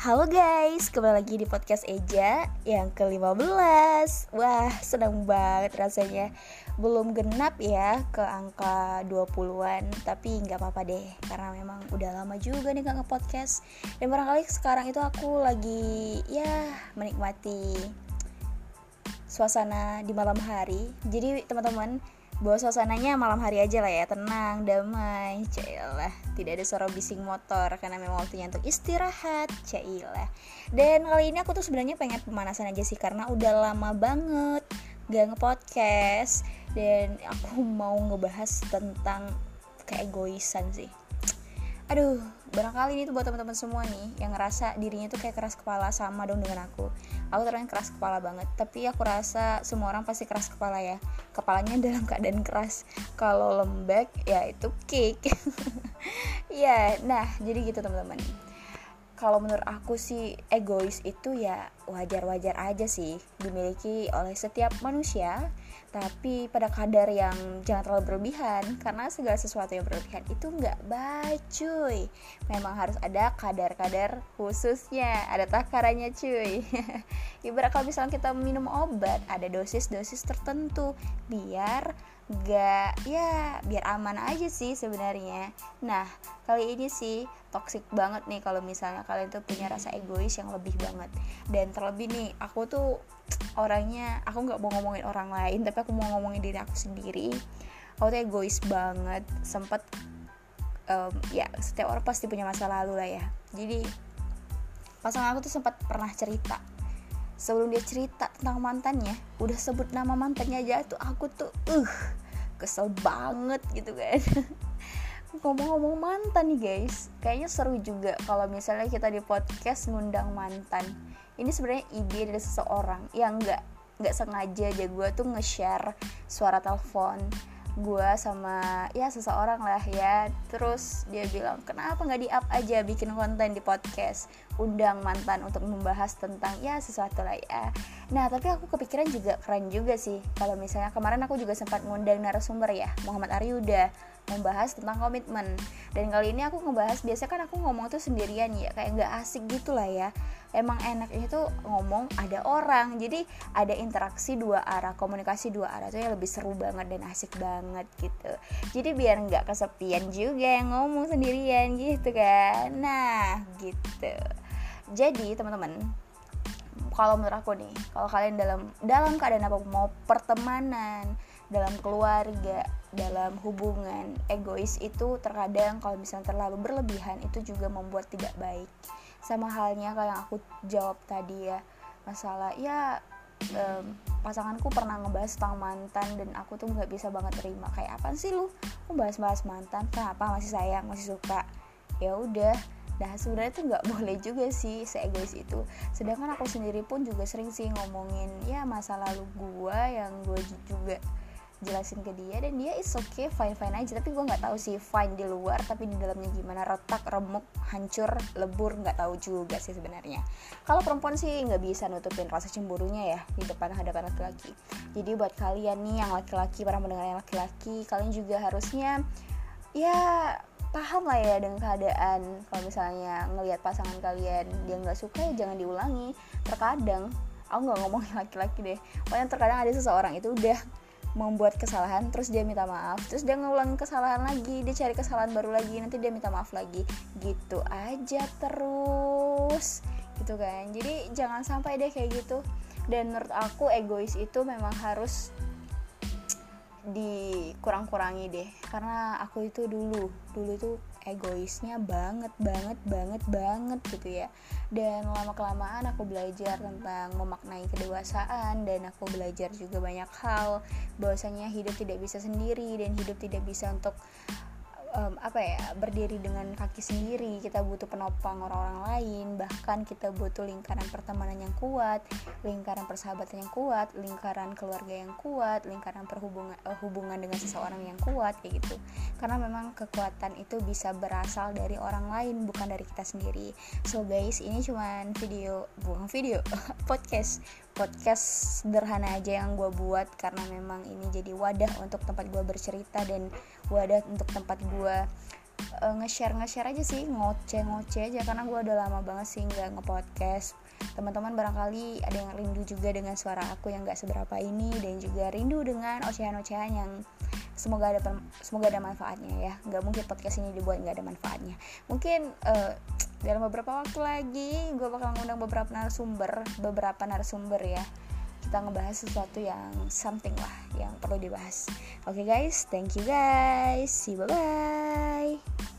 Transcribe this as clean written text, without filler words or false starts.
Halo guys, kembali lagi di podcast Eja yang ke-15. Wah, senang banget rasanya. Belum genap ya ke angka 20-an, tapi gak apa-apa deh, karena memang udah lama juga nih gak nge-podcast. Dan barangkali sekarang itu aku lagi menikmati suasana di malam hari. Jadi teman-teman, bawa suasananya malam hari aja lah ya, tenang, damai, cailah. Tidak ada suara bising motor karena memang waktunya untuk istirahat, cailah. Dan kali ini aku tuh sebenarnya pengen pemanasan aja sih, karena udah lama banget gak nge-podcast. Dan aku mau ngebahas tentang keegoisan sih. Aduh, barangkali ini tuh buat teman-teman semua nih yang ngerasa dirinya tuh kayak keras kepala, sama dong dengan aku. Aku ternyata keras kepala banget, tapi aku rasa semua orang pasti keras kepala ya. Kepalanya dalam keadaan keras. Kalau lembek ya itu cake. Ya, nah jadi gitu teman-teman. Kalau menurut aku sih egois itu ya wajar-wajar aja sih dimiliki oleh setiap manusia, tapi pada kadar yang jangan terlalu berlebihan, karena segala sesuatu yang berlebihan itu nggak baik cuy. Memang harus ada kadar-kadar khususnya, ada takarannya cuy. Ibarat kalau misalnya kita minum obat, ada dosis-dosis tertentu biar biar aman aja sih sebenarnya. Nah, kali ini sih toxic banget nih kalau misalnya kalian tuh punya rasa egois yang lebih banget. Dan terlebih nih, aku tuh orangnya, aku nggak mau ngomongin orang lain, tapi aku mau ngomongin diri aku sendiri. Aku tuh egois banget. Sempet setiap orang pasti punya masa lalu lah ya. Jadi pasangan aku tuh sempat pernah cerita. Sebelum dia cerita tentang mantannya, udah sebut nama mantannya aja tuh aku tuh kesel banget gitu kan. Ngomong-ngomong mantan nih guys, kayaknya seru juga kalau misalnya kita di podcast ngundang mantan. Ini sebenarnya ide dari seseorang yang nggak sengaja aja gue tuh nge-share suara telepon gue sama seseorang lah ya. Terus dia bilang, kenapa nggak di-up aja bikin konten di podcast, undang mantan untuk membahas tentang sesuatu lah ya. Nah tapi aku kepikiran juga keren juga sih kalau misalnya kemarin aku juga sempat ngundang narasumber ya, Muhammad Aryuda, membahas tentang komitmen. Dan kali ini aku ngebahas, biasanya kan aku ngomong tuh sendirian ya, kayak gak asik gitu lah ya. Emang enaknya tuh ngomong ada orang, jadi ada interaksi dua arah, komunikasi dua arah tuh yang lebih seru banget dan asik banget gitu. Jadi biar gak kesepian juga yang ngomong sendirian gitu kan. Nah gitu. Jadi teman-teman, kalau menurut aku nih, kalau kalian dalam keadaan apa, mau pertemanan, dalam keluarga, dalam hubungan, egois itu terkadang kalau misalnya terlalu berlebihan itu juga membuat tidak baik. Sama halnya kayak yang aku jawab tadi ya, masalah pasanganku pernah ngebahas tentang mantan dan aku tuh nggak bisa banget terima. Kayak apaan sih lu? Aku bahas mantan, kenapa? Masih sayang, masih suka? Ya udah. Nah sebenarnya tuh nggak boleh juga sih se-egois itu. Sedangkan aku sendiri pun juga sering sih ngomongin masa lalu gue yang gue juga jelasin ke dia, dan dia is okay, fine aja. Tapi gue nggak tahu sih fine di luar, tapi di dalamnya gimana, retak, remuk, hancur, lebur, nggak tahu juga sih sebenarnya. Kalau perempuan sih nggak bisa nutupin rasa cemburunya ya di hadapan laki-laki. Jadi buat kalian nih yang laki-laki, para pendengar yang laki-laki, kalian juga harusnya paham lah ya dengan keadaan. Kalau misalnya ngelihat pasangan kalian dia nggak suka, ya jangan diulangi. Terkadang aku nggak ngomongin laki-laki deh, pokoknya terkadang ada seseorang itu udah membuat kesalahan, terus dia minta maaf, terus dia ngulang kesalahan lagi, dia cari kesalahan baru lagi, nanti dia minta maaf lagi, gitu aja terus gitu kan. Jadi jangan sampai deh kayak gitu. Dan menurut aku egois itu memang harus dikurang-kurangi deh, karena aku itu dulu tuh egoisnya banget gitu ya. Dan lama-kelamaan aku belajar tentang memaknai kedewasaan, dan aku belajar juga banyak hal, bahwasanya hidup tidak bisa sendiri, dan hidup tidak bisa untuk berdiri dengan kaki sendiri. Kita butuh penopang orang-orang lain, bahkan kita butuh lingkaran pertemanan yang kuat, lingkaran persahabatan yang kuat, lingkaran keluarga yang kuat, lingkaran hubungan dengan seseorang yang kuat kayak gitu. Karena memang kekuatan itu bisa berasal dari orang lain, bukan dari kita sendiri. So guys, ini cuman podcast sederhana aja yang gue buat, karena memang ini jadi wadah untuk tempat gue bercerita dan wadah untuk tempat gue nge-share aja sih, ngoceh aja, karena gue udah lama banget sih nggak nge-podcast. Teman-teman barangkali ada yang rindu juga dengan suara aku yang nggak seberapa ini, dan juga rindu dengan ocehan-ocehan yang semoga ada manfaatnya ya. Nggak mungkin podcast ini dibuat nggak ada manfaatnya. Mungkin dalam beberapa waktu lagi gue bakal ngundang beberapa narasumber ya. Kita ngebahas sesuatu yang something lah yang perlu dibahas. Oke guys, thank you guys, see you, bye bye.